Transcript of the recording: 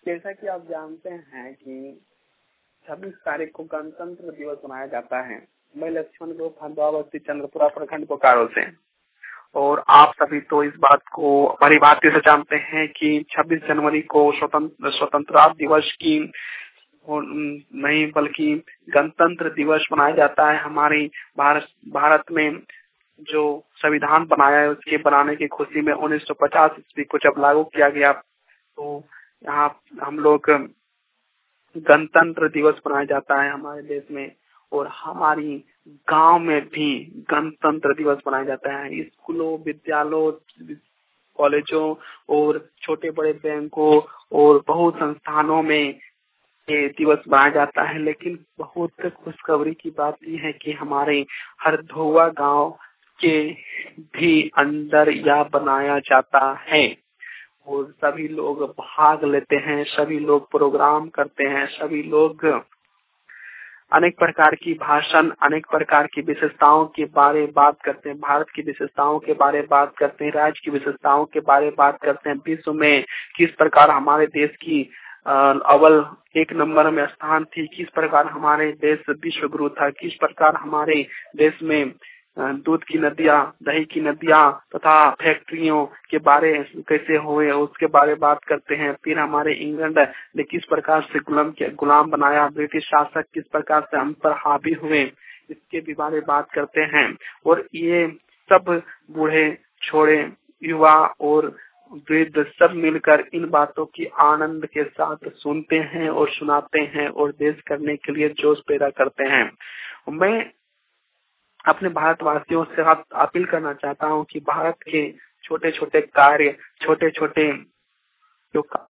जैसा कि आप जानते हैं कि 26 तारीख को गणतंत्र दिवस मनाया जाता है। मैं लक्ष्मण ग्रुप हंदवावती चंद्रपुरा प्रखंड बोकारो से, और आप सभी तो इस बात को बड़ी भांति से जानते हैं कि 26 जनवरी को स्वतंत्रता दिवस की नहीं बल्कि गणतंत्र दिवस मनाया जाता है। हमारी भारत में जो संविधान बनाया है उसके बनाने की खुशी में 1950 ईस्वी को जब लागू किया गया, तो यहाँ हम लोग गणतंत्र दिवस मनाया जाता है हमारे देश में। और हमारी गांव में भी गणतंत्र दिवस मनाया जाता है। स्कूलों, विद्यालयों, कॉलेजों और छोटे बड़े बैंकों और बहुत संस्थानों में ये दिवस मनाया जाता है। लेकिन बहुत खुशखबरी की बात यह है कि हमारे हरधोवा गांव के भी अंदर यह बनाया जाता है और सभी लोग भाग लेते हैं, सभी लोग प्रोग्राम करते हैं, सभी लोग अनेक प्रकार की भाषण, अनेक प्रकार की विशेषताओं के बारे में बात करते हैं, भारत की विशेषताओं के बारे में बात करते हैं, राज्य की विशेषताओं के बारे में बात करते हैं, विश्व में किस प्रकार हमारे देश की अव्वल 1 नंबर में स्थान थी, किस प्रकार हमारे देश विश्व गुरु था, किस प्रकार हमारे देश में दूध की नदियां, दही की नदियां तथा फैक्ट्रियों के बारे कैसे हुए उसके बारे में बात करते हैं। फिर हमारे इंग्लैंड ने किस प्रकार से गुलाम बनाया, ब्रिटिश शासक किस प्रकार से हम पर हावी हुए, इसके भी बारे में बात करते हैं। और ये सब बूढ़े छोड़े, युवा और वृद्ध सब मिलकर इन बातों की आनंद के साथ सुनते हैं और सुनाते हैं और देश करने के लिए जोश पैदा करते हैं। मैं अपने भारतवासियों से अपील करना चाहता हूं कि भारत के छोटे छोटे कार्य, छोटे छोटे जो